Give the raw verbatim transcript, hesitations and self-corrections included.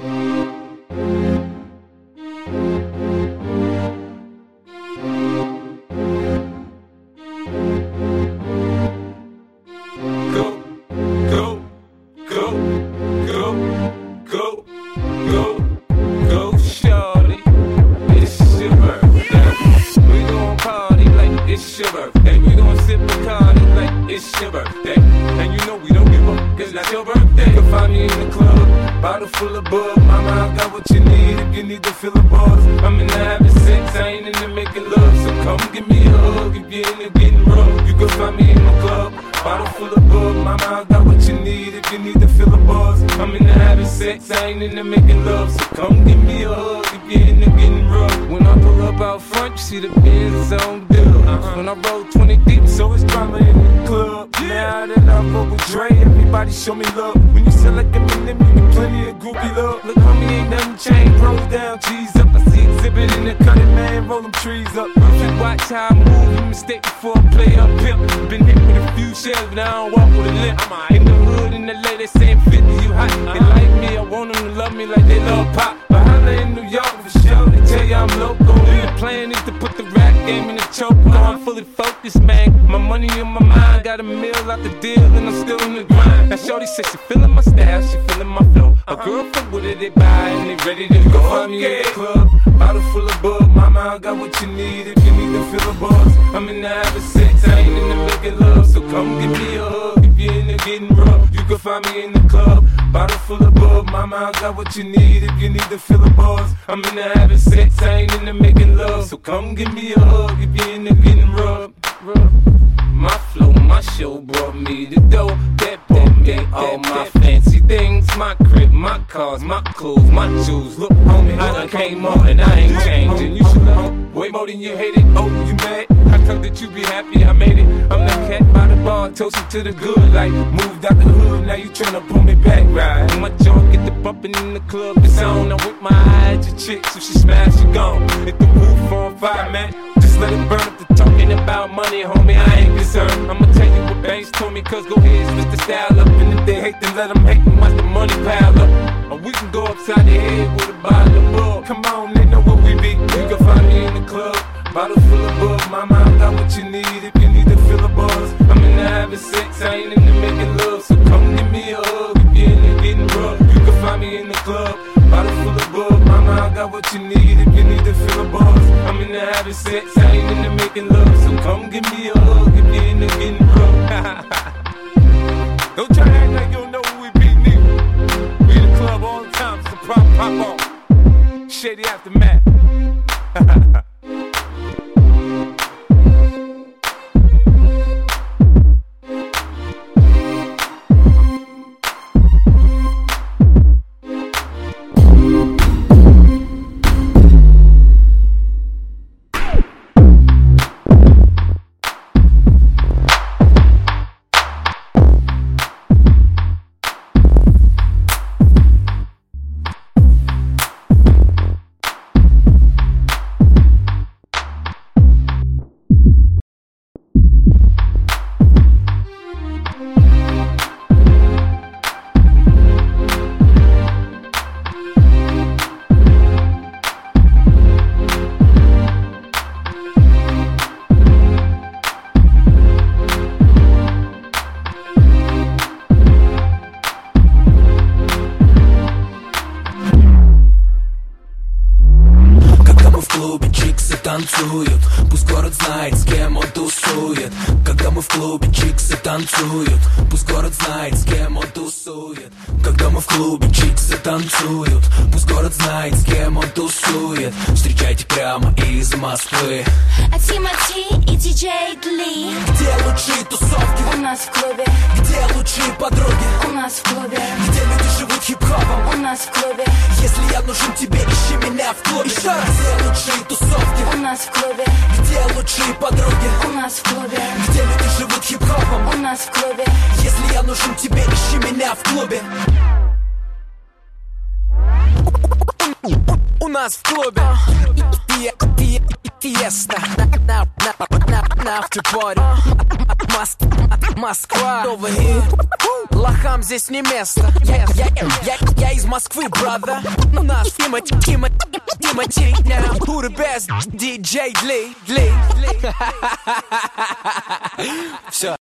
Show me love when you sell like Eminem, you get plenty of groupie love. Look, homie, ain't nothing changed. Rolls down, cheese up. I see exhibit in the cutting, man, roll them trees up. Just watch how I move, a mistake before I play up pimp. Been hit with a few shells, but I don't walk with a limp. In the hood, in the lady, they saying fifty, you hot. They like me, I want them to love me like they love pop. But holla in New York for sure, they tell you I'm local. The plan is to put the rap game in the choke. Now I'm fully focused, man. My money in my mind, got a meal out the deal, and I'm still in the grind. Now shorty said she feeling my style, she feeling my flow. A girl from with it, they buy, and they ready to go. Find me at the club, bottle full of bug. Mama, I got what you need if you need to feel a buzz. I'm in the having sex, I ain't in the making love. So come give me a hug if you're in the getting rough. You can find me in the club, bottle full of bug. Mama, I got what you need if you need to feel a buzz. I'm in the having sex, I ain't in the making love. So come give me a hug if you're in the getting rough. My flow, my show brought me the dough that brought me all my fancy things. My crib, my cars, my clothes, my shoes. Look, homie, I done came on and I ain't changing. You should know way more than you hate it. Oh, you mad? I thought that you be happy I made it. I'm the cat by the bar, toasting to the good. Like, moved out the hood, now you tryna pull me back, right? My joint get the bumping in the club, it's on. I'm with my eyes, your chick, so she smash, she gone. Hit the roof on fire, man. Just let it burn up the talking about money, homie, I ain't concerned. I'ma tell you what Banks told me, cause go ahead, switch the style up. And if they hate, then let them hate and watch the money pile up. Or we can go upside the head with a bottle of bug. Come on, they know what we be. You can find me in the club, bottle full of bug. Mama, I got what you need if you need to feel a buzz. I'm in the having sex, I ain't in the making love. So come give me a hug if you're in the getting rough. You can find me in the club, bottle full of bug. Mama, I got what you need if you need to feel a buzz. I'm in the having sex, I ain't in the making love. So come give me a hug if you're in the getting rough. Don't try to act like you don't know who we be, nigga. We in the club all the time, so pop, pop on. Shady Aftermath. Танцуют, пусть город знает, с кем он тусует. Когда мы в клубе, чиксы танцуют, пусть город знает, с кем он тусует. Когда мы в клубе, чиксы танцуют, пусть город знает, с кем он тусует. Встречайте прямо из Москвы Тимати и диджей Дли. Где лучшие тусовки? У нас в клубе. Где лучшие подруги? У нас в клубе. Где люди живут хип-хопом? У нас в клубе. Если я нужен тебе, ищи меня в клубе. Еще раз. Где лучшие тусовки? У нас в клубе. Где лучшие подруги? У нас в клубе. Где люди живут хип-хопом? У нас в клубе. Если я нужен тебе, ищи меня в клубе. У нас в клубе Фиеста на автопоре. Москва, Новый Лохам здесь не место. Я, я, я, я из Москвы, brother. У нас Тима, Тима, Тима Ти now. Who the best? ди джей Lee, Lee. Все.